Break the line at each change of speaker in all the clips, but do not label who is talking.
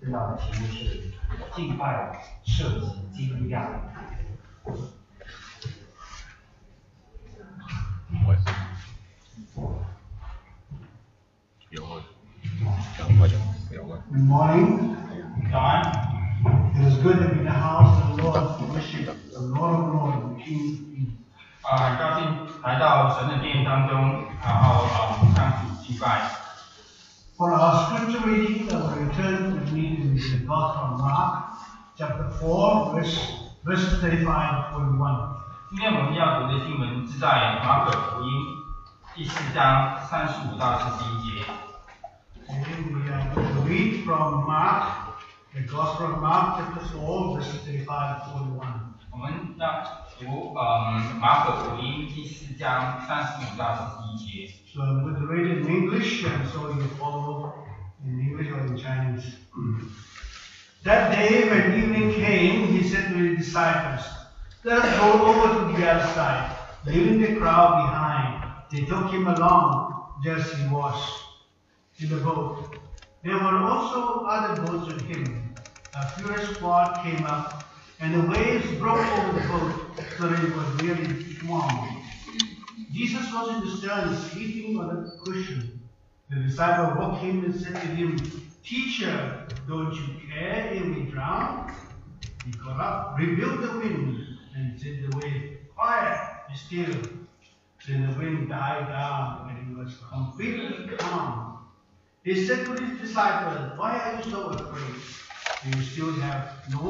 分享的题目是敬拜涉及惊讶。
Good morning. It is good to be in the house of the Lord to worship the Lord of Lords, the King of Kings.
很高兴来到神的殿当中，然后向主敬拜。
For our scripture reading, we return to read in the Gospel of Mark, chapter 4, verses 35 to 41.
今天我们要读的经文是在马可福音第4章35到41节。
Okay, we are going to read from Mark, the Gospel of Mark, chapter 4, verses 35 to 41.
我们要读马可福音第4章35到41节。
So I'm going to read it in English, and so you follow in English or in Chinese. That day, when evening came, he said to his disciples, "Let us go over to the other side." Leaving the crowd behind, they took him along just as he was in the boat. There were also other boats with him. A furious flood came up, and the waves broke over the boat so that it was nearly swamped. Jesus was in the stern, sleeping on a cushion. The disciple woke him and said to him, "Teacher, don't you care if we drown?" He got up, rebuked the wind, and said to the wave, "Quiet, be still." Then the wind died down, and he was completely calm. He said to his disciples, "Why are you so afraid? Do you still have no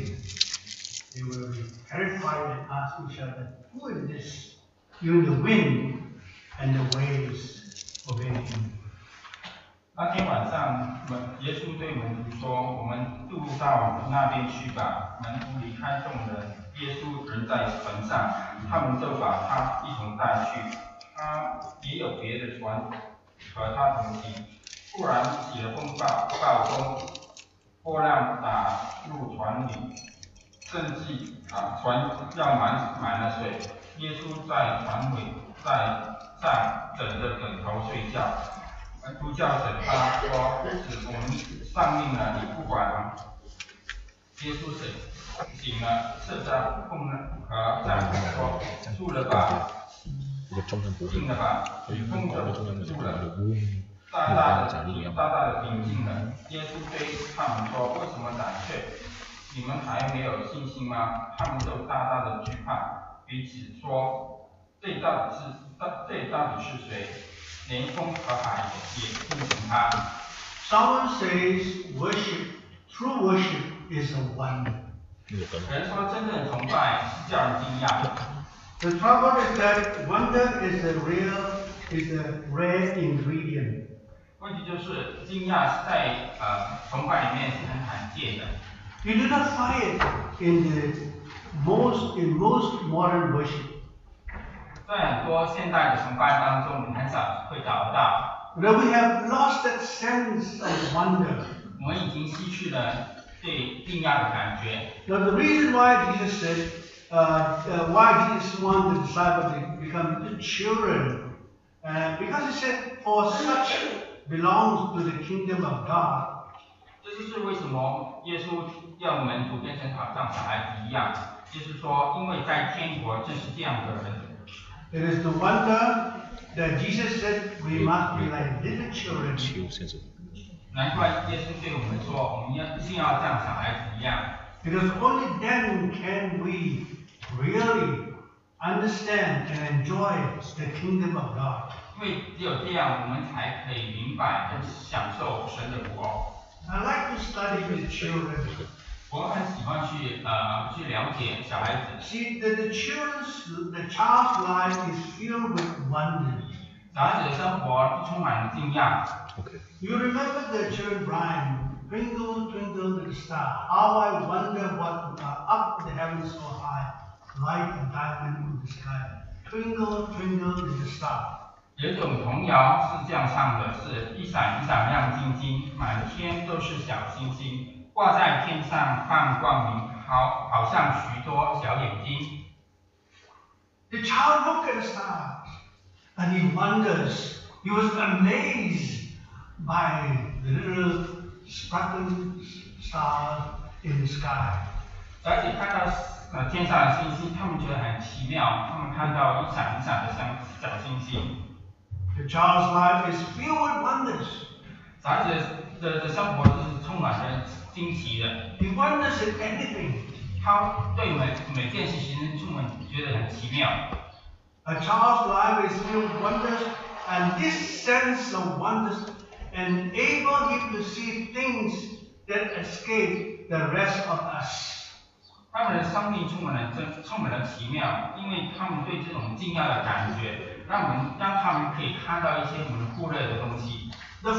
faith?" They were terrified and asked each other, "Who is this? Even the wind and the waves obey him."
那天晚上，耶稣对门徒说：“我们渡到那边去吧。”门徒离开众人，耶稣人在船上，他们就把他一同带去。他也有别的船和他同行。忽然起了暴风，波浪打入船里，甚至船要满了水。耶稣在船尾上枕着枕头睡觉。门徒叫醒他说：“夫子，我们丧命了，你不管吗？”耶稣醒了，斥责风和降雨说：“住了吧，静了吧。”雨风就住了，大大的平静了。耶稣对他们说：“为什么胆怯？你们还没有信心吗？”他们就大大的惧怕，彼此说：“这到底是谁？连风和海也听从他。”
Someone says true worship is a wonder.
人说真正的崇拜是叫人惊讶。
The trouble is that wonder is a rare ingredient.
问题就是惊讶是在崇拜里面是很罕见的。
You do not find it in most modern worship.
在很多现代的崇拜当中，你很少会找得到。
But we have lost that sense of wonder.
我们已经失去了对惊讶的感觉。
Now the reason why Jesus said, why Jesus wanted the disciples to become the children, because he said, "For such belongs to the kingdom of God."
这就是为什么耶稣要门徒变成好像小孩子一样。就是说，因为在天国正是这样的人。
It is the wonder that Jesus said we must be like little children.
难怪耶稣对我们说，我们一定要像小孩子一样。
Because only then can we really understand and enjoy the kingdom of God.
因为只有这样，我们才可以明白和享受神的国。
I like to study with children.
我很喜欢去了解小孩子。
See that the child's life is filled with wonders.
小孩子的生活充满了惊讶。
You remember the children rhyme, "Twinkle, twinkle little star, how I wonder what up the heavens so high, like a diamond in the sky. Twinkle, twinkle little star."
有一种童谣是这样唱的，是一闪一闪亮晶晶，满天都是小星星，挂在天上放光明，好像许多小眼睛。
The child looked at the stars and he wonders. He was amazed by the little sparkling stars in the sky.
而且看到天上的星星，他们觉得很奇妙，他们看到一闪一闪的像小星星。
The child's life is filled with wonders.
小孩子的生活是充满了惊奇的，
He wonders at anything.
他对每件事情充满觉得很奇妙。
A child's life is filled with wonders, and this sense of wonders enable him to see things that escape the rest of us.
他们的生命充满了奇妙，因为他们对这种惊讶的感觉，让他们可以看到一些我们忽略的东西。
The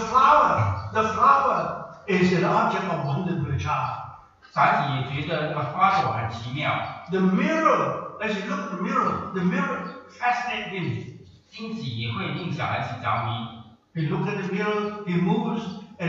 flower is an object of wonder to a child.
小孩子也觉得那个花朵很奇妙。
The mirror, as you look at the mirror fascinates him.
镜子也会令小孩子着迷。
He looks at the mirror, he moves,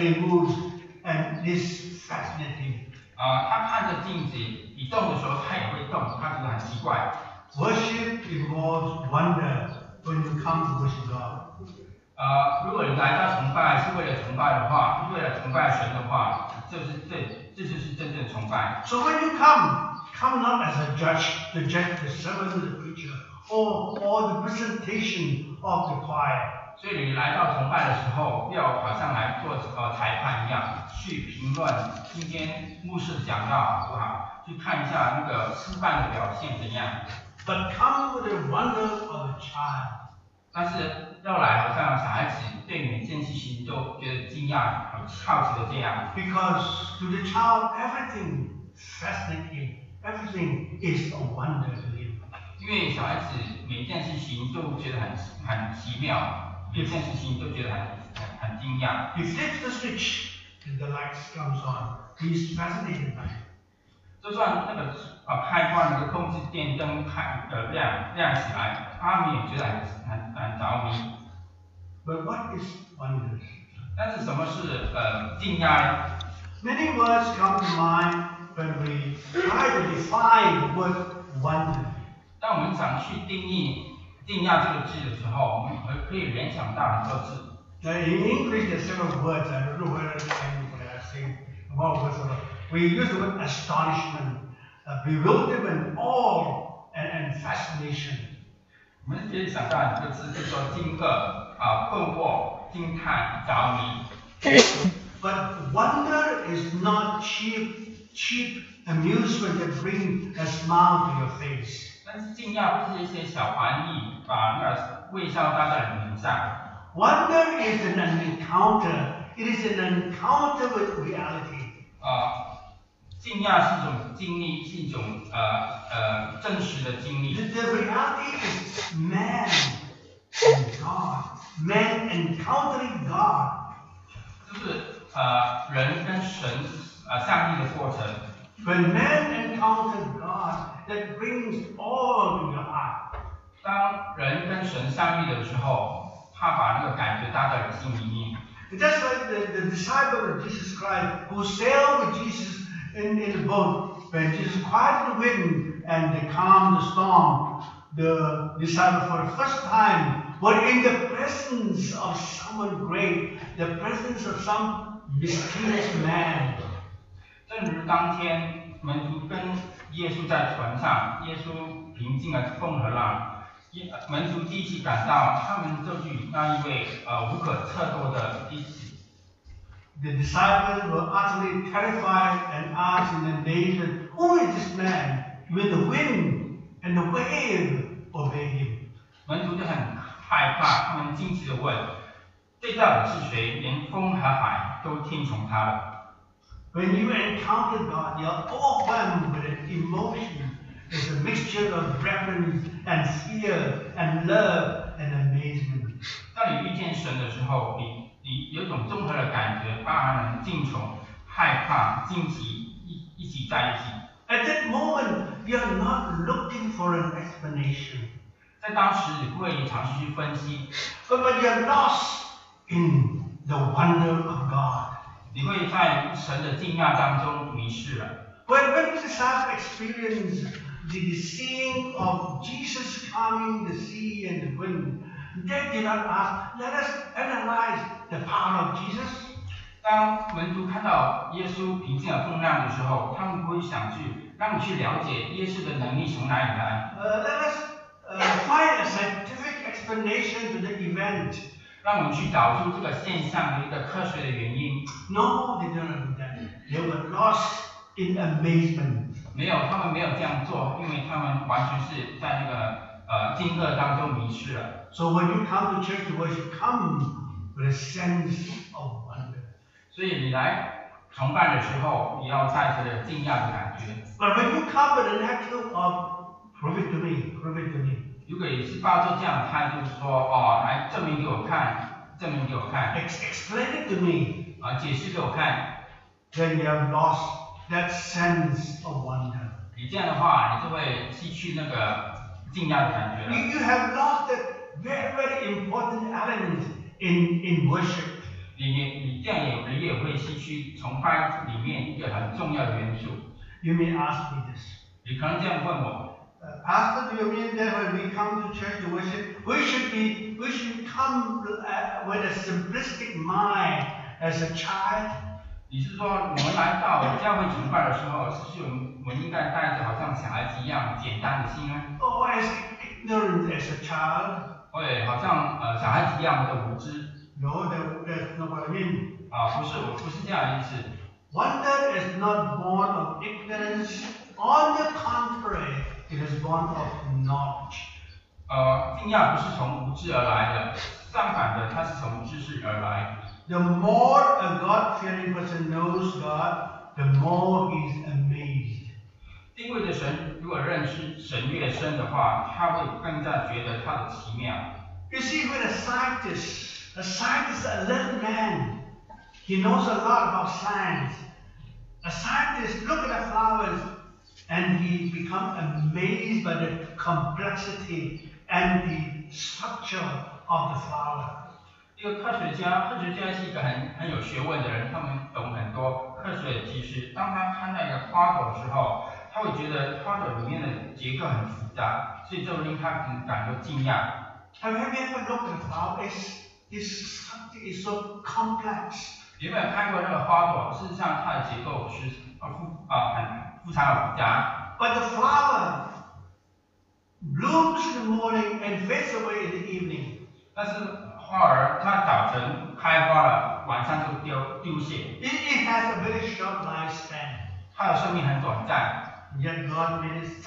and this fascinates him.
他看着镜子一动的时候，他也会动，他觉得很奇怪。
Worship involves wonder when you come to worship God.
如果你来到崇拜是为了崇拜的话，为了崇拜神的话，这就是真正的崇拜。
So when you come not as a judge to judge the sermon of the preacher or the presentation of the choir.
所以你来到崇拜的时候，不要好像来做裁判一样，去评论今天牧师讲道好不好，去看一下那个诗班的表现怎样。
But come with the wonder of a child.
但是要来好像小孩子对每件事情都觉得惊讶、好奇的这样。
Because to the child everything fascinates him. Everything is a wonder to him.
因为小孩子每件事情都觉得很奇妙。每件事情都觉得很惊讶。
He flips the switch and the lights comes on. He's fascinated by it.
就算那个开关那个控制电灯亮起来，他们也觉得很着迷。
But what is wonders?
但是什么是惊讶？
Many words come to mind when we try to define the word wonder.
当我们想去定义惊讶这个字的时候，我们可以联想到很多字。
In English, there are several words. I don't know whether I say about words. We use the word astonishment, bewilderment, awe, and fascination.
我们可以想到很多字，就说惊愕、困惑、惊叹、着迷。
But wonder is not cheap amusement that brings a smile to your face.
但是惊讶不是一些小玩意，把那个微笑搭在脸上。
Wonder is an encounter. It is an encounter with reality.
惊讶是一种经历，是一种真实的经历。
The reality is man and God. Man encountering God.
就是人跟神相遇的过程。
When man encounters God, that brings all to your heart.
当人跟神相遇的时候，他把那个感觉搭在你心里面。
Just like the disciple of Jesus Christ who sailed with Jesus in the boat, when Jesus quieted the wind and they calmed the storm, the disciple for the first time were in the presence of someone great, the presence of some mysterious man.
正如当天门徒跟耶稣在船上，耶稣平静了风和浪，门徒第一次感到他们就与那一位无可测度的一起。
The disciples were utterly terrified and asked in amazement, "Who is this man? Even the wind and the wave obey him."
门徒就很害怕，他们惊奇地问：“这到底是谁？连风和海都听从他了。”
When you encounter God, you're overwhelmed with an emotion. It's a mixture of reverence and fear and love and amazement.
当你遇见神的时候，你有一种综合的感觉，包含了敬崇、害怕、惊奇一起在一起。
At that moment, you're not looking for an explanation.
在当时，你不会尝试去分析，
But you're lost in the wonder of God.
你会在神的惊讶当中迷失了。
When the disciples experienced the seeing of Jesus calming the sea and the wind, they did not ask, "Let us analyze the power of Jesus."
当门徒看到耶稣平静而风浪的时候，他们不会想去让你去了解耶稣的能力从哪里来。
Let us find a scientific explanation to the event.
让我们去找出这个现象的一个科学的原因。
No, they don't do that. They were lost in amazement.
没有，他们没有这样做，因为他们完全是在那个惊愕当中迷失了。
So when you come to church to worship, come with a sense of wonder.
所以你来崇拜的时候，你要带着惊讶的感觉。
But when you come with an attitude of prove it to me, prove it to me.
如果你是抱着这样的态度说，来证明给我看，证明给我看，
explain it to me.
解释给我看，
Then you have lost that sense of wonder.
你这样的话，你就会失去那个惊讶的感觉了。
You have lost that very, very important element in worship.
你这样你也会失去崇拜里面一个很重要的元素。
You may ask me this.
你可能这样问我。
Pastor, do you mean that when we come to church to worship, we should come with a simplistic mind as a child?
你是说我们来到教会崇拜的时候，是不是我们应该带着好像小孩子一样简单的心呢？
Or as ignorant as a child?
对，好像小孩子一样的无知。
No, that's not what I mean.
不是，我不是这样的意思。
Wonder is not born of ignorance. On the contrary, it is born of knowledge.
惊讶不是从无知而来的，相反的，它是从知识而来。
The more a God-fearing person knows God, the more he is amazed.
敬畏的神，如果认识神越深的话，他会更加觉得他的奇妙。
You see, with a scientist is a little man. He knows a lot about science. A scientist look at the flowers and he becomes amazed by the complexity and the structure of the flower.
一个科学家是一个很有学问的人，他们懂很多科学的知识。当他看到一个花朵的时候，他会觉得花朵里面的结构很复杂，所以这令他感到惊讶。
Have you ever looked at a flower? Its structure is so complex.
有没有看过那个花朵？事实上，它的结构是很复杂。
But the flower blooms in the morning and fades away in the evening.
但是花儿它早晨开花了，晚上就丢谢。
It has a very short lifespan.
它的生命很短暂。
Yet God made it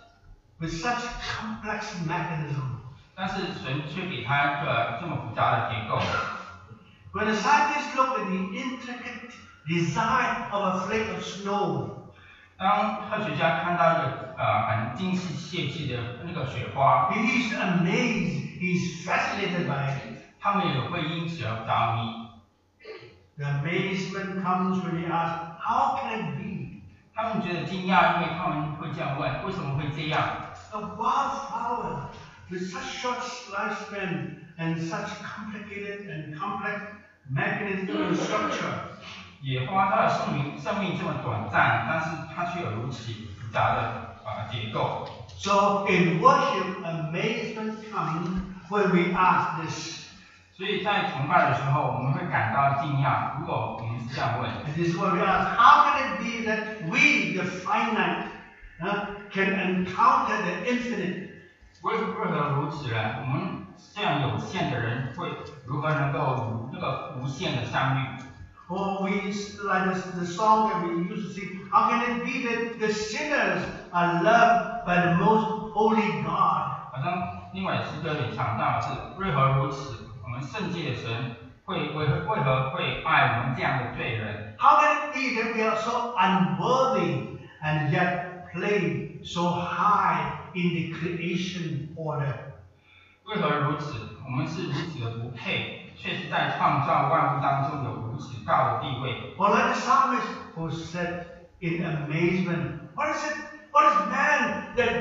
with such complex mechanism.
但是神却给它一个这么复杂的结构。
When the scientists look at the intricate design of a flake of snow,
当科学家看到一个很精细设计的那个雪花，
he is amazed, he is fascinated by it.
他们也会因此而着迷。
The amazement comes when he asks, how can it be?
他们觉得惊讶，因为他们会这样问：为什么会这样？
A wildflower with such short lifespan and such complicated and complex mechanism and structure.
野花它的生命这么短暂，但是它却有如此复杂的结构。
So in worship, amazement comes when we ask this.
所以在崇拜的时候，我们会感到惊讶。如果我们是这样问，
And this is what we ask. How can it be that we, the finite, can encounter the infinite?
为何如此呢？我们这样有限的人，会如何能够与那个无限的相遇？
Or we, like the song that we used to sing, how can it be that the sinners are loved by the most holy God?
好像另外诗歌里唱到的是为何如此？我们圣洁的神为何会爱我们这样的罪人？
How can it be that we are so unworthy and yet play so high in the creation order?
为何如此？我们是如此的不配，却是在创造万物当中有如此高的地位。
Or like the psalmist who said in amazement, What is man that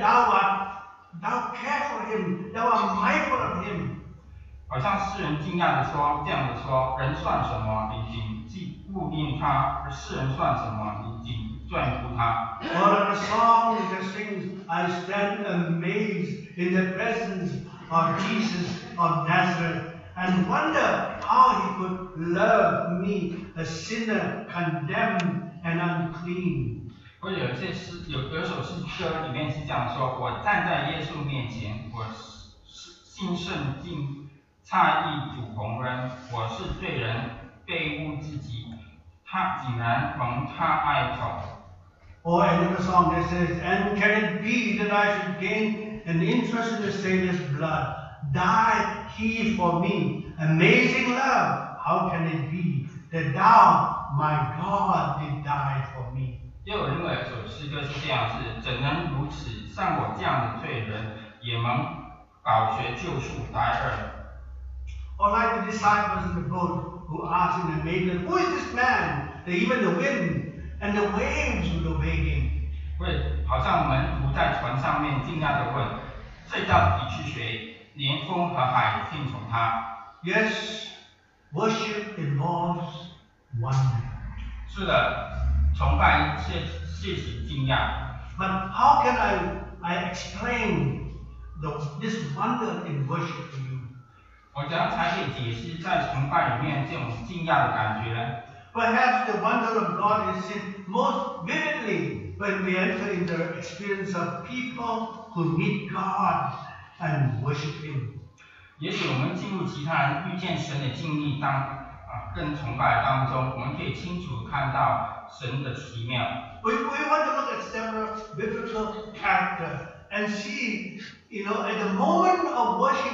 thou care for him, thou art mindful of him?
好像诗人惊讶的说，这样的说，人算什么？你仅既顾念他；而世人算什么？你仅眷顾他。
Or like the song that sings, I stand amazed in the presence of Jesus of Nazareth and wonder how he could love me, a sinner, condemned and unclean.
或者有首诗歌里面是这样说：我站在耶稣面前，我信圣经，诧异主宏恩，我是罪人，被污自己，他竟然蒙他爱宠。
Or another song that says, and can it be that I should gain an interest in the Savior's blood? Died he for me, amazing love, how can it be that thou, my God, did die for me?
也有另外一首诗歌是这样：是怎能如此，像我这样的罪人，也蒙宝血救赎来尔。
Or like the disciples in the boat who asked in the maiden, who is this man? That even the wind and the waves would obey him.
会好像门徒在船上面惊讶地问：这到底是谁？连风和海也听从他。
Yes, worship involves wonder.
是的，崇拜是起惊讶。
But how can I explain this wonder in worship to you?
我怎样才可以解释在崇拜里面这种惊讶的感觉呢？
Perhaps the wonder of God is seen most vividly when we enter in the experience of people who meet God and worship Him.
也许我们进入其他人遇见神的经历跟崇拜当中，我们可以清楚看到神的奇妙。
We want to look at several biblical characters and see, at the moment of worship,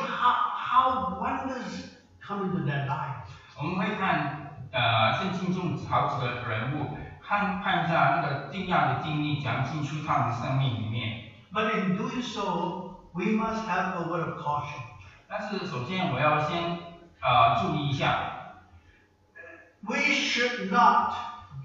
how wonders come into their life.
我们会看圣经中好几个人物，看一下那个惊讶的经历，讲进出他们的生命里面。
But in doing so, we must have a word of caution.
但是首先我要先注意一下，
We should not,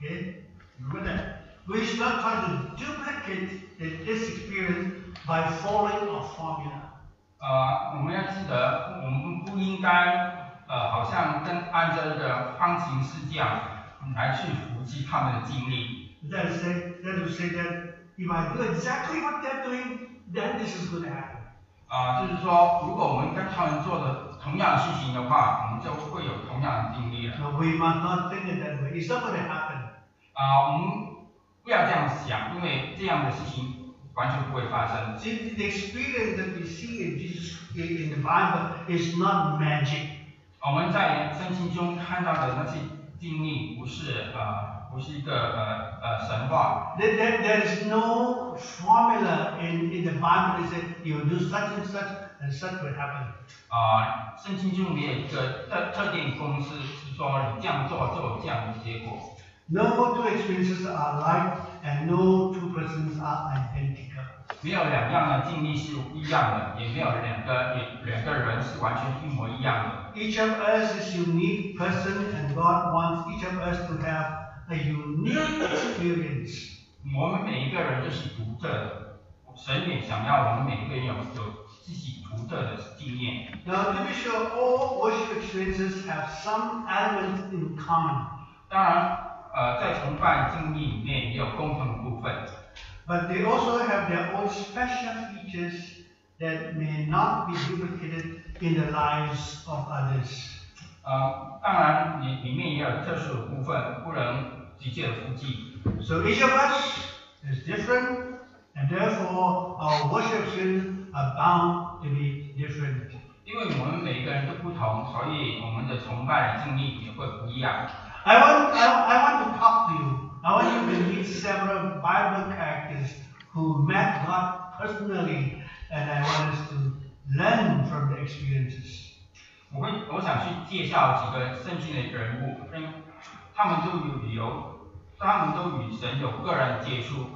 remember that, we should not try to duplicate this experience by following a formula.
我们要记得，我们不应该好像按照这个方程式这样来去复制他们的经历。
That is to say that if I do exactly what they're doing, then this is going to happen.
就是说，如果我们跟他们做的同样的事情的话，我们就会有同样的经历了。
No, we must not think it that way. It's not going to happen.
我们不要这样想，因为这样的事情完全不会发生。
See, the experience that we see in Jesus in the Bible is not magic.
我们在圣经中看到的那些经历，不是一个神话。
There is no formula in the Bible that says you do such and such will happen.
圣经中没有一个特定公式是说你这样做就有这样的结果。
No two experiences are alike, and no two persons are identical.
没有两样的经历是一样的，也没有两个人是完全一模一样的。
Each of us is a unique person, and God wants each of us to have a unique experience.
我们每一个人都是独特的，神也想要我们每个人有自己独特的经验。
Now, to be sure, all worship experiences have some elements in common,
当然，在崇拜经历里面也有共同的部分。
but they also have their own special features that may not be duplicated in the lives of others.
当然里面也有特殊的部分，不能直接的复制。
So each of us is different, and therefore our worship experiences are bound to be different.
因为我们每一个人都不同，所以我们的崇拜经历也会不一样。
I want to talk to you. I want you to meet several Bible characters who met God personally, and I want us to learn from the experiences.
我想去介绍几个圣经的人物，他们都与神有个人接触。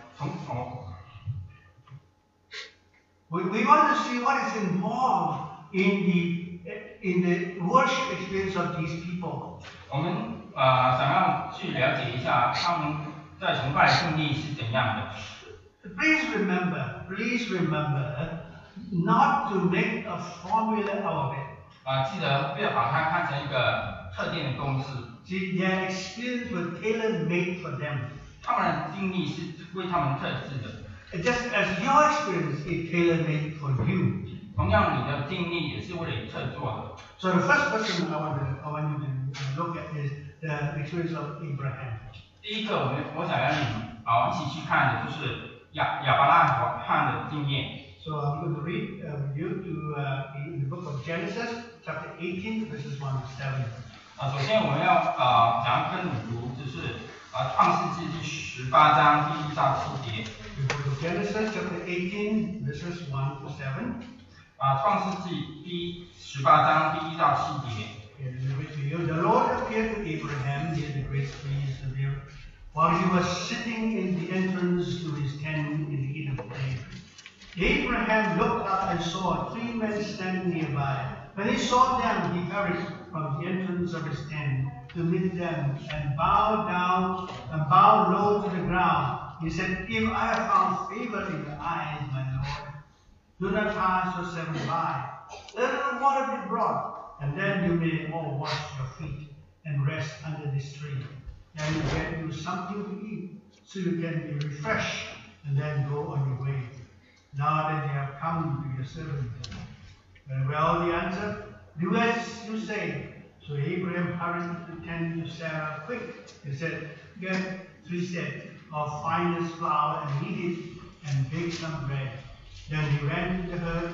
We want to see what is involved in the worship experience of these people.
我们想要去了解一下他们在崇拜的经历是怎样的。
Please remember not to make a formula out of it.
记得不要把它看成一个特定的公式。
See, their experience was tailor-made for them.
他们的经历是为他们特制的，
Just as your experience is tailor-made for you.
同样，你的定义也是为了这做的。
So the first person I want you to look at is the experience of Abraham.
第一个，我想让你一起去看的就是亚伯拉罕的经验。
So I'm going to read with you to in the book of Genesis, chapter 18, verses 1 to 7.
首先我们想要跟你读，就是创世纪第18章第1到7节。
The book of Genesis, chapter 18, verses 1 to 7.
创世纪第18章第1到7节。
The Lord appeared to Abraham near the great trees of Beer, while he was sitting in the entrance to his tent in the heat of the day. Abraham looked up and saw 3 men standing nearby. When he saw them, he hurried from the entrance of his tent to meet them and bowed low to the ground. He said, "If I have found favor in your eyes, my Lord, do not pass yourself by. Let a little water be brought, and then you may all wash your feet and rest under this tree. And you get you something to eat, so you can be refreshed, and then go on your way. Now that you have come to your servant." Very well, he answered, "Do as you say." So Abraham hurried to tend to Sarah. "Quick," he said, "get 3 sets of finest flour and knead it and bake some bread." Then he ran to the herd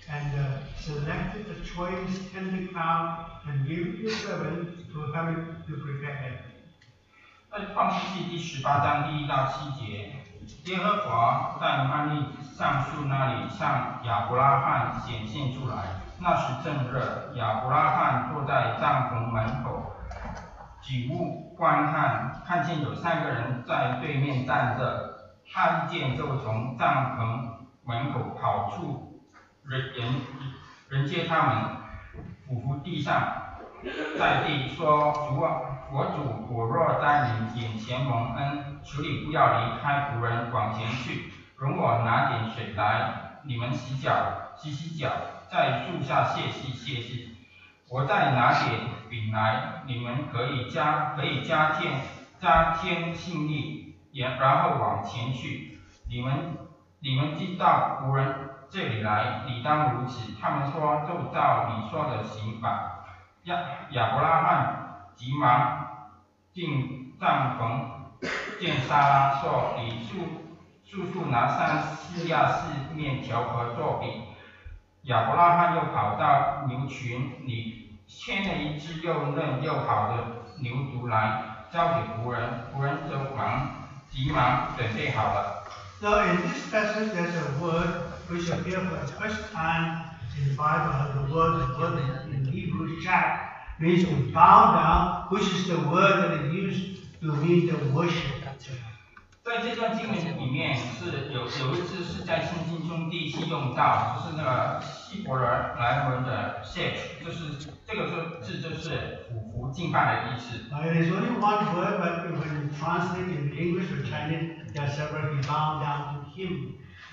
and selected a choice tender cow and gave it to a servant who hurried to prepare it.
在创世纪第18章第1到7节，耶和华在曼利橡树那里向亚伯拉罕显现出来。那时正热，亚伯拉罕坐在帐篷门口，举目观看，看见有3个人在对面站着。他一见就从帐篷门口跑出，人接他们，俯伏地上，在地说：“主啊，我主，我若在你眼前蒙恩，求你不要离开仆人，往前去，容我拿点水来，你们洗脚，在树下歇息。我再拿点饼来，你们可以加添信力，然后往前去。你们既到仆人这里来，理当如此。”他们说：“就照你说的行吧。”亚伯拉罕急忙进帐篷，见撒拉说：“你速拿3西亚式面条和做饼。”亚伯拉罕又跑到牛群里，牵了一只又嫩又好的牛犊来，交给仆人，仆人就急忙准备好了。
So in this passage, there's a word which appears for the first time in the Bible. The word in Hebrew, "shak," means to bow down, which is the word that is used to mean the worship.
在这段经文里面是有一次是在圣经中第一次用到，就是那个希伯来文的 "shake"， 就是这个字就是俯伏敬拜的意思。
It is only one word, but when you translate in English or Chinese, there are several. He bowed down to him.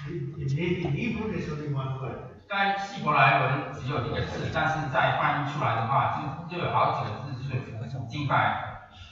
In Hebrew, there's only one word.
在希伯来文只有1个字，但是在翻译出来的话，就有好几个字，就是俯伏敬拜。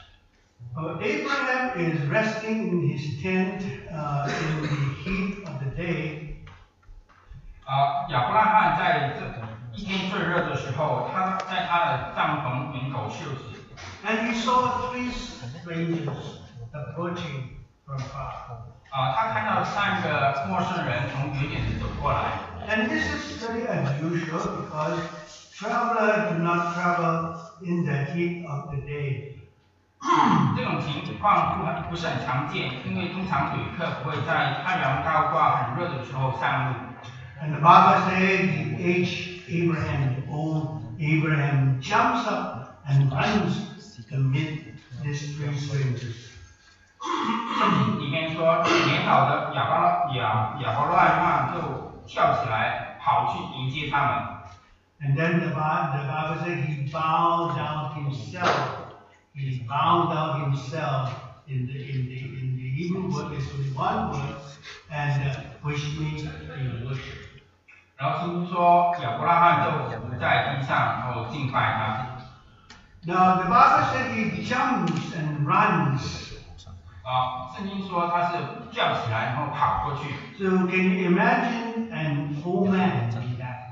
Abraham is resting in his tent in the heat of the day.
亚伯拉罕在一天最热的时候，他在他的帐篷门口休息。
And he saw 3 strangers approaching from far.
他看到3个陌生人从远远的走过来。
And this is very unusual because travelers do not travel in the heat of the day.
这种情况不是很常见，因为通常旅客不会在太阳高挂很热的时候上路。
And the Bible says, "The aged Abraham, the old Abraham, jumps up and runs to meet these 3 strangers."
圣经里面说，年老的亚伯拉罕就跳起来跑去迎接他们。
And then the Bible says he bowed down himself. He bowed down himself. In the Hebrew word, there's only one word, and which means he worship.
然后圣经说，亚伯拉罕就伏在地上，然后敬拜他。
Now the Bible says he jumps and runs.
圣经说他是跳起来，然后跑过去。
So can you imagine an old man doing that?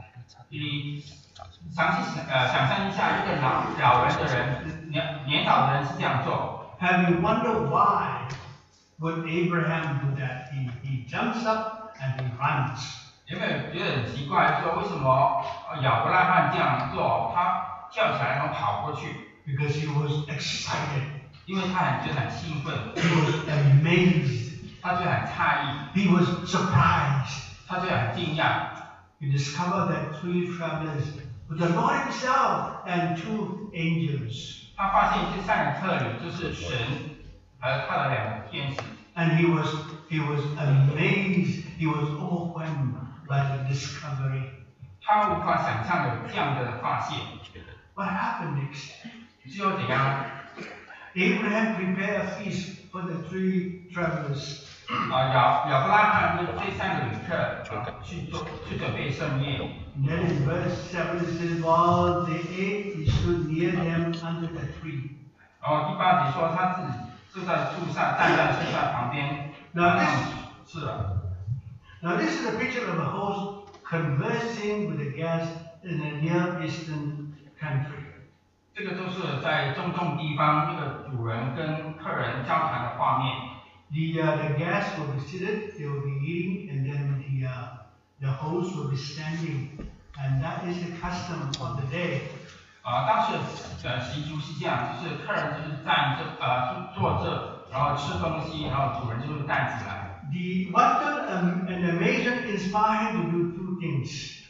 你详细想象一下，一个老人的人，年老的人是这样做。
Have you wondered why would Abraham do that? He jumps up and he runs.
有没有觉得很奇怪？说为什么亚伯拉罕这样做？他跳起来然后跑过去。
Because he was excited.
因为他觉得很兴奋。
He was amazed.
他觉得很诧异。
He was surprised.
他觉得很惊讶。
He discovered that 3 travelers with the Lord Himself and 2 angels.
他发现这3个客旅就是神和他的2个天使。
And he was amazed. He was overwhelmed by the discovery.
他无法想象有这样的发现。
What happened next?
最后怎样？
Abraham prepared a feast for the 3 travelers.
亚伯拉罕为这3个旅客去准备盛宴。
And then in verse 7 it says, while they ate, he stood near them under the tree.
然后第8节说他自己就在树上，站在树上旁边。是的。
Now this is a picture of a host conversing with a guest in a Near Eastern country.
这个就是在中东地方，那个主人跟客人交谈的画面。
The guests will be seated, they will be eating, and then the host will be standing, and that is the custom of the day.
当时习俗是这样，就是客人就是站着坐着，然后吃东西，然后主人就是站起来。
The wonder and amazement inspired him to do 2 things.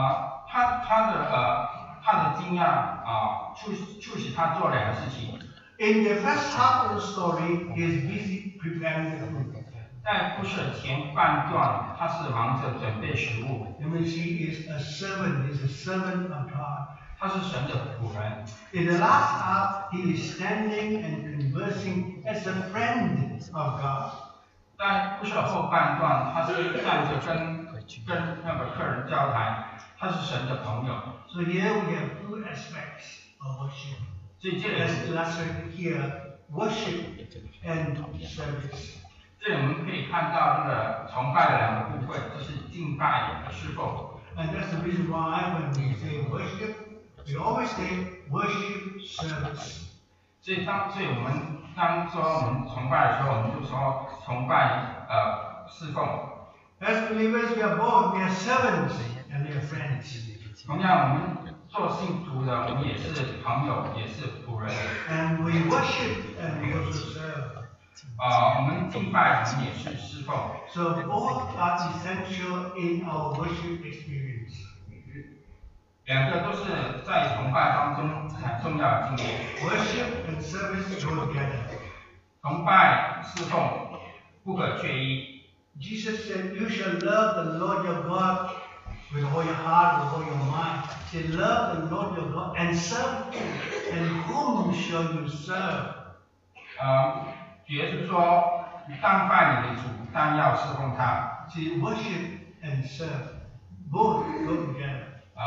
他的惊讶促使他做2个事情。
In the first half of the story, he is busy preparing the food.
在故事的前半段，他是忙着准备食物。
You may see he is a servant. He is a servant of God.
他是神的仆人。
In the last half, he is standing and conversing as a friend of God.
在故事的后半段，他是站着跟那个客人交谈，他是神的朋友。
So here we have 2 aspects of worship.
所以这里
Let's illustrate here worship and service.
这里我们可以看到这个崇拜的2个部分，就是敬拜和侍奉。
And that's the reason why when we say worship, we always say worship service.
所以我们当说我们崇拜的时候，我们就说崇拜侍奉。
As believers, we are both. We are servants and we are friends.
同样，我们做信徒的，我们也是朋友，也是仆人。
And we worship and we also serve.
我们敬拜，我们也是侍奉。
So both are essential in our worship experience.
2个都是在崇拜当中很重要的经验。
Worship and service go together.
崇拜、侍奉不可缺一。
Jesus said, "You shall love the Lord your God with all your heart, with all your mind." He said, "Love the Lord your God and serve Him. And whom shall you serve?"
也就是说，当拜你的主，当要侍奉他。
See, worship and serve both go together.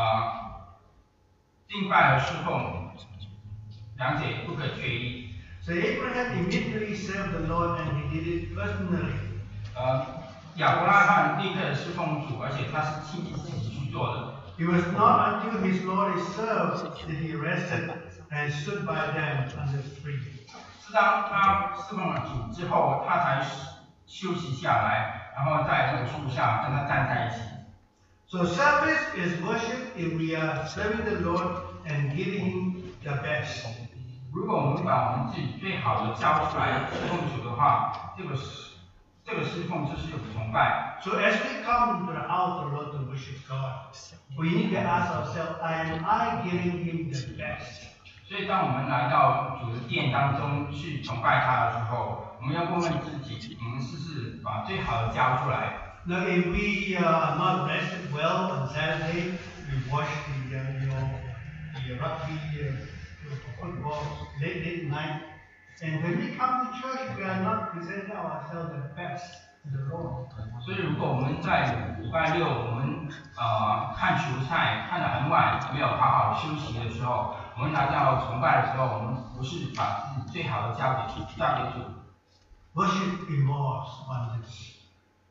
敬拜和侍奉2者不可缺一。
So Abraham immediately served the Lord and he did it personally.
亚伯拉罕立刻侍奉主，而且他是亲自己去做的。
It was not until his Lord is served that he rested and stood by them under the tree.
是当他侍奉了主之后，他才休息下来，然后在那个树下跟他站在一起。
So service is worship if we are serving the Lord and giving Him the best.
如果我们把我们自己最好的交出来侍奉主的话，这个侍奉就是有崇拜。
So as we come into the house of the Lord to worship God, we need to ask ourselves, am I giving Him the best?
所以当我们来到主的殿当中去崇拜他的时候，我们要问问自己，我们是不是把最好的交出来？
Now, if we are not rested well on Saturday, we watch the rugby, football late night, and when we come to church, we are not presenting ourselves the best to the Lord.
所以如果我们在礼拜六我们看球赛看得很晚，没有好好休息的时候，我们来到崇拜的时候，我们不是把自己最好的交给主。
Worship involves oneness.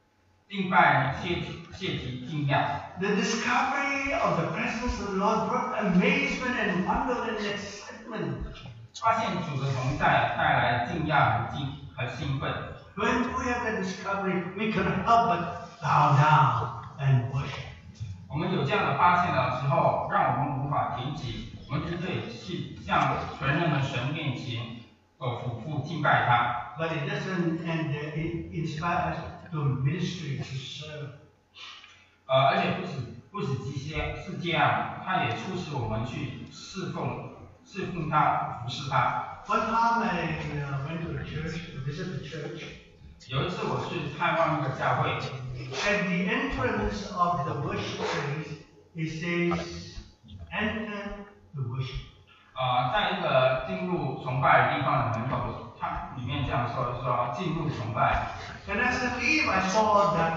敬拜、谢祭、敬仰。
The discovery of the presence of the Lord brought amazement and wonder and excitement.
发现主的同在带来敬仰和兴奋。
When we have that discovery, we cannot help but bow down and worship.
我们有这样的发现的时候，让我们无法停止，我们就可以去向全能的神面前，俯伏敬拜他。
But it doesn't inspire us to ministry, to serve.
而且不止这样，他也促使我们去侍奉他，服侍他。
One time I went to a church, visit the church.
有一次我去探望一个教会。
At the entrance of the worship place, it says, "Enter the worship."
在一个进入崇拜的地方的门口，它里面这样说进入崇拜。
And as I leave, I saw that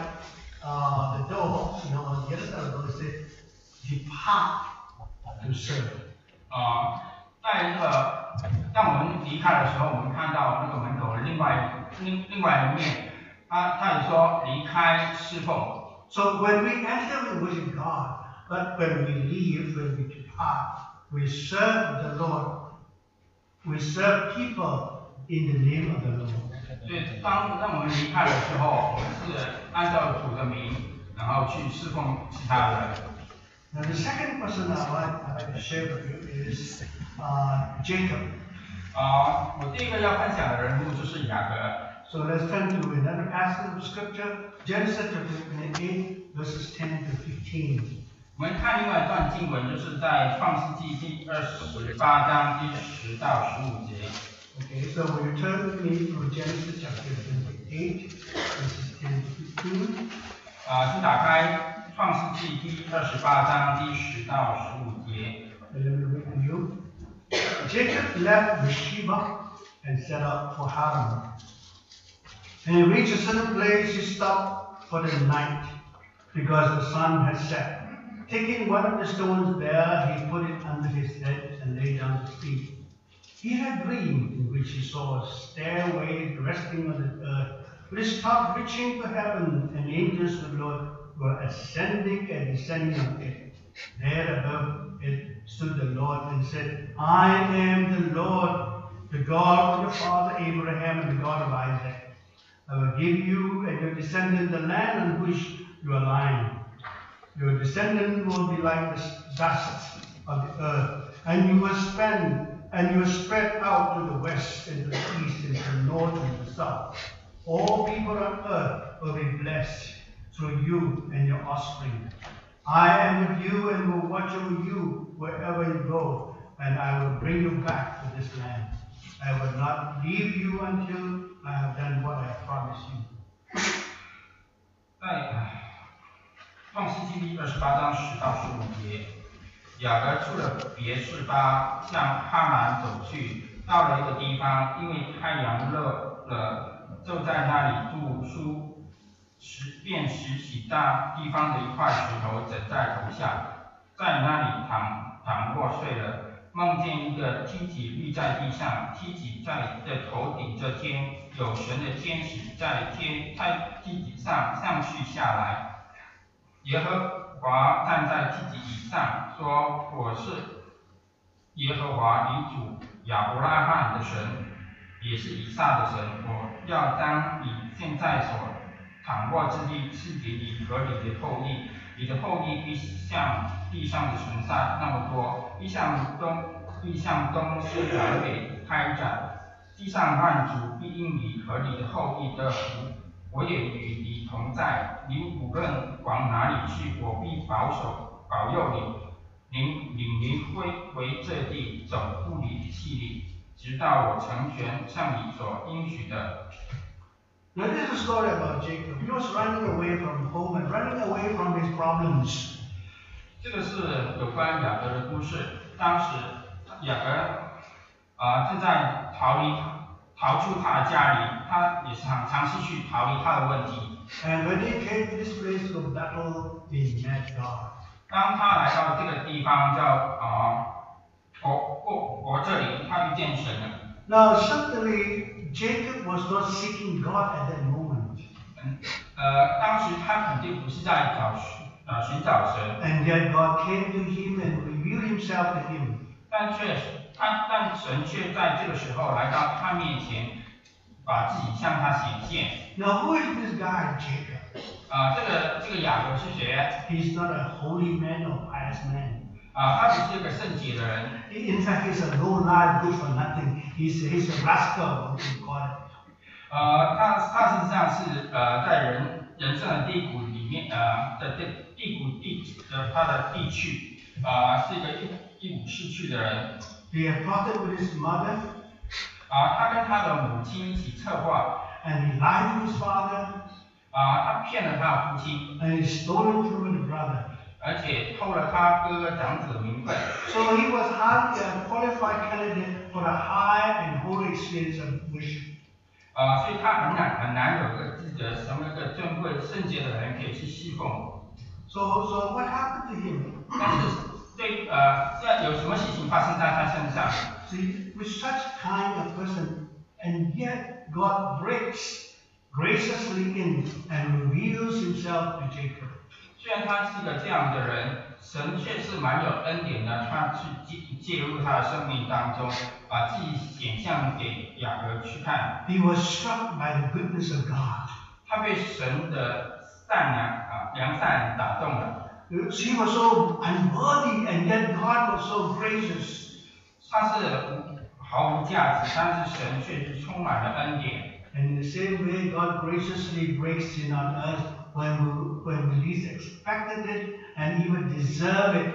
the door, on the other side of the door, it said, "Depart to serve."
在那个当我们离开的时候，我们看到那个门口的另外一面，他也说离开侍奉。
So when we enter, we worship God, but when we leave, when we depart, we serve the Lord. We serve people in the name of the Lord.
对，当我们离开的时候，我们是按照主的名，然后去侍奉其他人。
Now the second person I'd like to share with you is Jacob.
我第一个要分享的人物就是雅各。
So let's turn to another passage of scripture, Genesis chapter 28, verses 10 to 15.
我们看另外一段经文，就是在创世纪第28章第10到15节。
Okay, so will you turn with me to Genesis chapter 28, verses 10 to 15?
请打开创世纪第28章第10到15节。
Let me read to you. Jacob left Beersheba and set out for Haran. And he reached a certain place, he stopped for the night, because the sun had set. Taking one of the stones there, he put it under his head and lay down to sleep. He had a dream in which he saw a stairway resting on the earth, with its top reaching to heaven, and angels of the Lord were ascending and descending on it. There above it stood the Lord and said, "I am the Lord, the God of your father Abraham and the God of Isaac. I will give you and your descendant the land on which you are lying. Your descendant will be like the dust of the earth, and you will spread out to the west and to the east and to the north and the south. All people on earth will be blessed through you and your offspring. I am with you and will watch over you wherever you go, and I will bring you back to this land. I will not leave you until I have done what I promised you."
在创世纪第28章10到15节，雅各出了别是巴，向哈兰走去，到了一个地方，因为太阳热了，就在那里住宿，便拾起大地方的一块石头枕在头下，在那里躺卧睡了。梦见一个梯级立在地上，梯级在的头顶着天，有神的天使在梯级上去下来。耶和华站在梯级以上，说：“我是耶和华你主亚伯拉罕的神，也是以撒的神。我要将你现在所躺卧之地赐给你和你的后裔，你的后裔必像地上的尘沙那么多，必向东西南北开展，地上万族必因你和你的后裔得福。我也与你同在，你无论往哪里去，我必保佑你，领你回这地，走不离弃你，直到我成全向你所应许的。”
Now this is a story about Jacob. He was running away from home and running away from his problems.
这个是有关雅各的故事。当时雅各正在逃出他的家里，他也尝试去逃离他的问题。
And when he came to this place to battle, he met God.
当他来到这个地方叫我这里，他遇见神了。
Now certainly Jacob was not seeking God at that moment.
当时他肯定不是在寻找神，
And yet God came to him and revealed himself to him.
但神却在这个时候来到他面前，把自己向他显现。
Now who is this guy, Jacob?
这个雅各是谁？
He's not a holy man or pious man.
他不是一个圣洁的人，
In fact, he's a low life, good for nothing. He's a rascal, what we call it.
他实际上是在人生的低谷里面他的地区是一个一无是处的人。
He had plotted with his mother,
他跟他的母亲一起策划，
and he lied to his father,
他骗了他的父亲，
and he stolen from his brother.
而且偷了他哥哥长子的名分。
So he was hardly a qualified candidate for the high and holy experience of worship.
所以他很难有个资格成为一个尊贵圣洁的人可以去侍奉。
So what happened to him?
但是有什么事情发生在他身上？
See, with such kind of person, and yet God breaks graciously in and reveals himself to Jacob.
虽然他是一个这样的人，神却是蛮有恩典的，他去介入他的生命当中，把自己显现给雅各去看。
He was struck by the goodness of God.
他被神的良善打动了。
He was so unworthy, and yet God was so gracious.
他是毫无价值，但是神却是充满了恩典。
And in the same way, God graciously breaks in on us when we least expected it and even deserve it.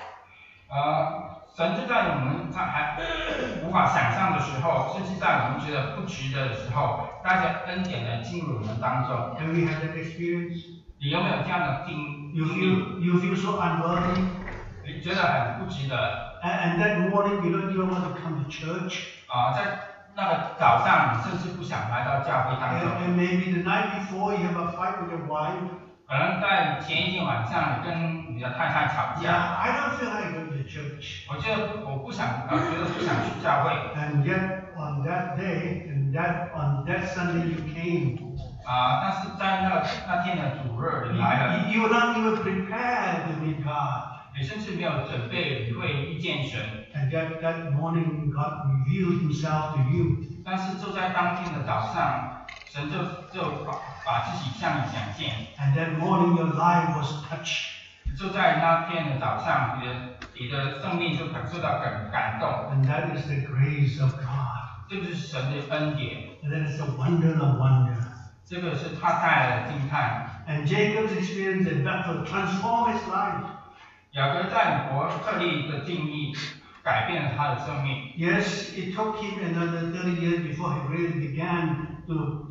神就在我们还无法想象的时候，甚至在我们觉得不值得的时候，带着恩典的进入我们当中。
Have we had that experience?
你有没有这样的经
You
历？
feel so unworthy,
你觉得很不值得？
and that morning you don't even want to come to church.
在那个早上，你甚至不想来到教会当中。
And maybe the night before you have a fight with your wife.
可能在前一天晚上，你跟你的太太吵
Yeah,
架。
I don't feel like going to church.
我觉得不想去教会。
And yet on that day, on that Sunday you came.
但是在那天的主日你来了，
You were not even prepared to meet God.
你甚至没有准备你会遇见神。
And yet that morning God revealed himself to you.
但是就在当天的早上，神就把自己向你显现。
And that morning your life was touched.
就在那天的早上，你的生命就感受到感动。
And that is the grace of God.
这就是神的恩典，
And that is the wonder of wonder.
这个是他带来的惊叹。
And Jacob's experience in Bethel transformed his life.
雅各在伯特利的境遇改变了他的生命。
Yes, it took him another 30 years before he really began to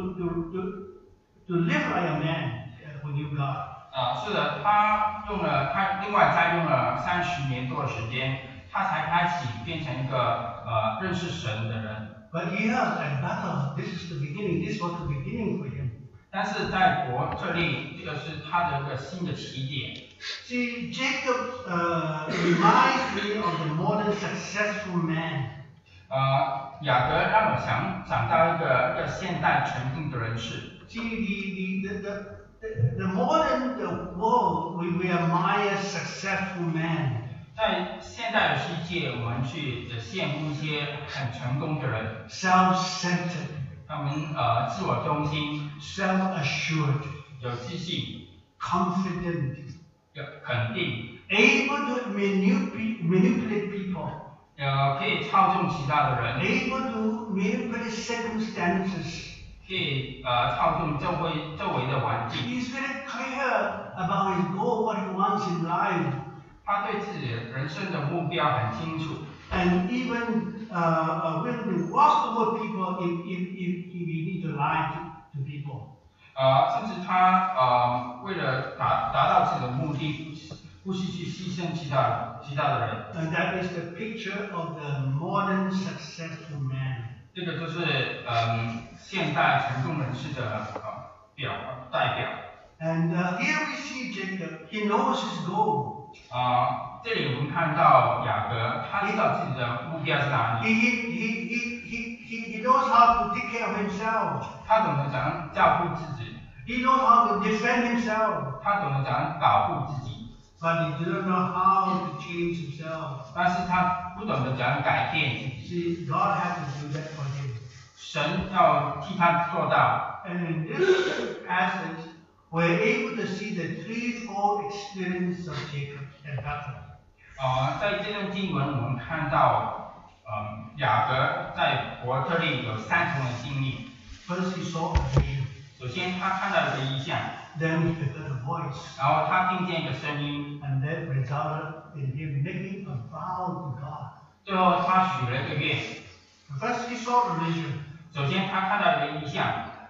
live like a man who knew God.
是的，他另外再用了30年多的时间，他才开始变成一个认识神的人。
But here at Bethel, this is the beginning. This was the beginning for him.
但是在伯特利，这个是他的一个新的起点。
See, Jacob reminds me of the modern successful man.
雅各让我想到一个现代成功的人士。
See, the modern world, we admire successful men.
在现代的世界，我们去羡慕一些很成功的人，
Self-centered,
他们自我中心，
self-assured,
有自信，
confident,
有肯定，
able to manipulate people,
可以操纵其他的人，
able to manipulate circumstances.
可以操纵周围的环境。
He's very clear about his goal, what he wants in life,
他对自己的人生的目标很清楚，
and even willing to walk over people if you need to lie to people.
甚至他为了达到自己的目的，不惜去牺牲其他的人。
And that is the picture of the modern successful man.
这个就是现代成功人士的代表。
And here we see Jacob. He knows his goal.
这里我们看到雅各，他知道自己的目标是哪里，
He knows how to take care of himself.
他懂得怎样照顾自己。
He knows how to defend himself,
他懂得怎样保护自己，
but he didn't know how to change himself.
但是他不懂得怎样改变自己。
See, God had to do that for him.
神要替他做到。
And in this passage, we're able to see the threefold experience of Jacob and Bethel.
在这段经文我们看到，雅各在伯特利有3重的经历。
First, he saw a vision.
首先他看到了一个意象，
Then he heard a voice.
然后他听见一个声音，
And that resulted in him making a vow to God.
最后他许了一个愿。
First, he saw a vision.
首先他看到一个意象，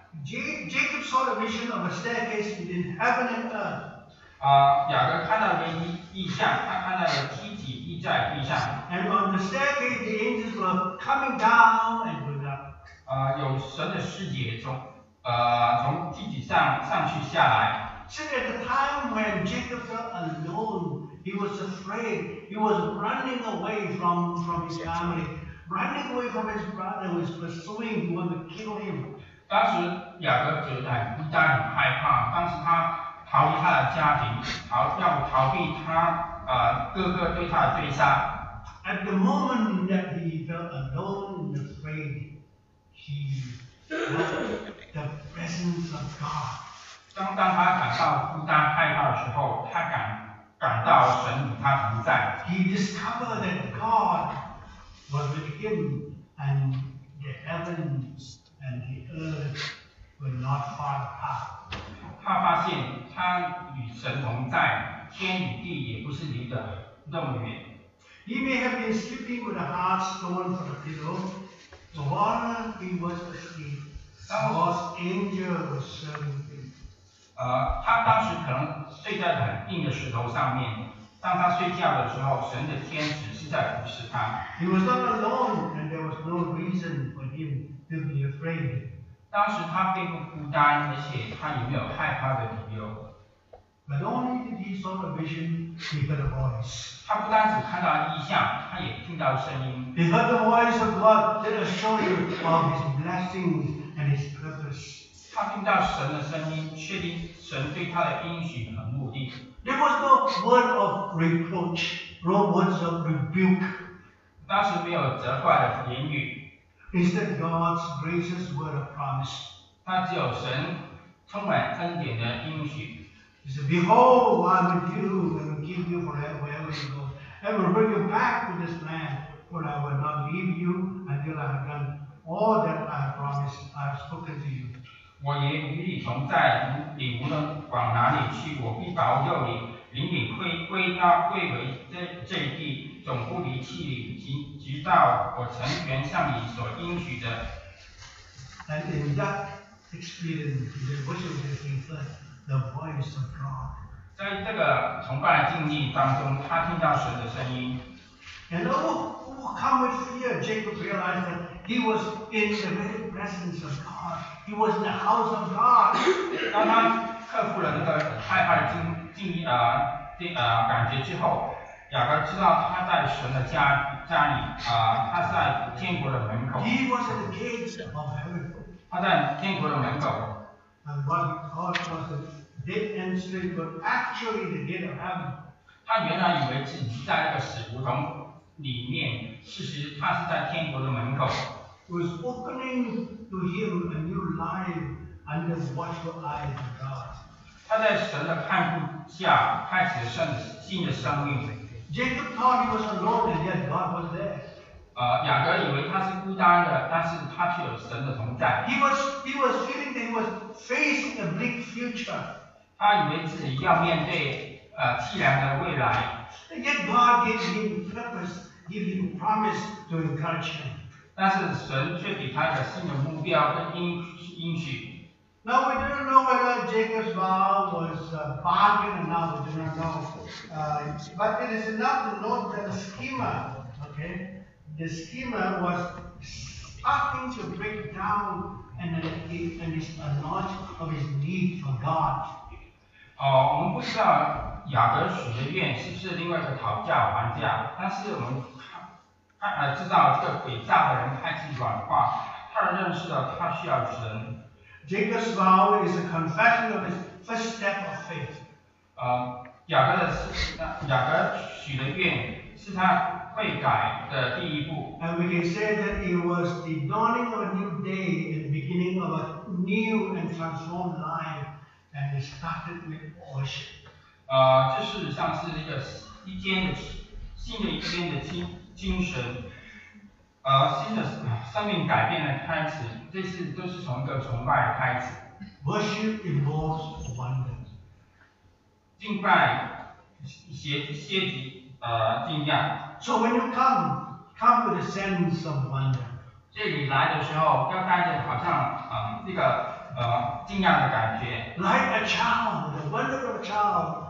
Jacob saw the vision of a staircase between heaven and earth.
雅各看到一个意象，他看到了梯级立在地上。
And on the staircase, the angels were coming down and going up.
有神的使者从梯级上去下来。
See, at the time when Jacob felt alone, he was afraid. He was running away from his family, running away from his brother who was pursuing, who wanted to kill him.
当时雅各觉得很孤单、很害怕。当时他逃离他的家庭，要逃避他哥哥对他的追杀。
At the moment that he felt alone and afraid, he felt the presence of God.
当他感到孤单、害怕的时候，他感到神与他同在。
He discovered that God was with him, and the heavens and the earth were not far apart.
他发现他与神同在，天与地也不是离得那么远。
He may have been sleeping with a hard stone for a pillow, but while he was asleep, God's angel was serving him.
他当时可能睡在很硬的石头上面。当他睡觉的时候，神的天使是在服侍他。
He was not alone, and there was no reason for him to be afraid.
当时他并不孤单，而且他也没有害怕的理由。
But only did he saw a vision, he heard a voice.
他不单只看到异象，他也听到声音。
He heard the voice of God that assured him of his blessings and his purpose.
他听到神的声音，确定神对他的应许和目的。
There was no word of reproach, no words of rebuke.
当时没有责怪的言语，
Instead, God's gracious word of promise.
他只有神充满恩典的应许。
He said, Behold, I'm with you and will keep you forever wherever you go. I will bring you back to this land, for I will not leave you until I have done all that I have promised, I have spoken to you.
我也与你同在，你无论往哪里去，我必保佑你，领你归回这一地，总不离弃你，直到我成全向你所应许的。
And in that experience, in the worship that he heard the voice of God.
在这个崇拜的经历当中，他听到神的声音。
And overcome with fear, Jacob realized that he was in the very presence of God. He was in the house of God.
当他克服了这个害怕的感觉之后，雅各知道他在神的家里他是在天国的门口。
He was at the gates of heaven.
他在天国的门口。
And what he thought was the dead end street was actually the gate of heaven.
他原来以为自己是在那个死胡同里面，事实他是在天国的门口。
It was opening to him a new life under the watchful eyes of God.
他在神的看顾下开始新的生命。
Jacob thought he was alone, and yet God was there.
雅各以为他是孤单的，但是他却有神的同在。
He was feeling that he was facing a bleak future.
他以为自己要面对凄凉的未来。
And yet God gave him purpose, gave him promise to encourage him.
但是神却给他一个新的目标跟应许。
Now we don't know whether Jacob's vow was bargain or not. We do not know. But it is enough to note that the schema, okay, the schema was starting to break down, and it's a lot of his need for God.
我们不知道雅各许的愿是不是另外一个讨价还价，但是我们知道这个诡诈的人开始软化，他认识到他需要神。
Jacob's vow is a confession of his first step of faith.
雅各许的愿是他悔改的第一步。
And we can say that it was the dawning of a new day and the beginning of a new and transformed life, and it started with worship.
这事实上是新的一天的精神，新的生命改变的开始。这次都是从一个崇拜开始。
Worship involves wonder.
敬拜歇及敬仰。
So when you come with a sense of wonder.
这里来的时候要带着好像这个惊讶的感觉。
Like a child, the wonder of a child,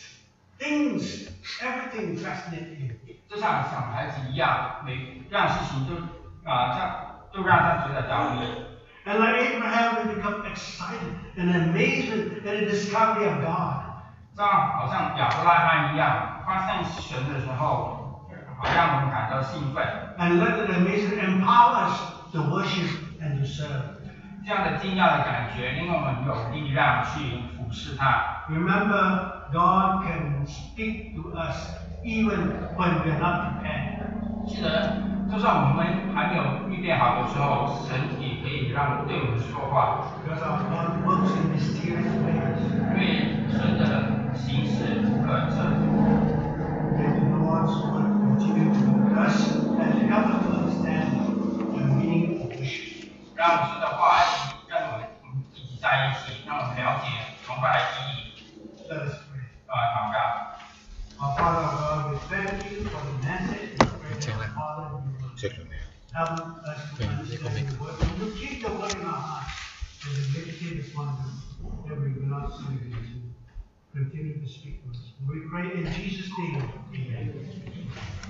things, everything fascinates you.
就像小孩子一样，每样事情都让他觉得着迷。
And like Abraham, we become excited and amazed at the discovery of God.
这样好像亚伯拉罕一样，发现神的时候，好让我们感到兴奋。
And let that amazement empower us to worship and to serve.
这样的惊讶的感觉，令我们有力量去俯视他。
Remember, God can speak to us even when we are not prepared.
记得，就算我们还没有预备好的时候，神也可以对我们说话。
Because our God works in mysterious ways.
因为神的形式不可测度。
May the Lord's word continue to be with us and help us to understand the meaning of worship.
让神的话让我们一起在一起，让我们了解崇拜的意义。
Let us pray.
祷告。
Our Father God, we thank you for the message. We pray, our Father, you will help us to understand the word. And you keep the word in our hearts and we meditate upon them, that we will not sin against you. Continue to speak to us. We pray in Jesus' name. Amen.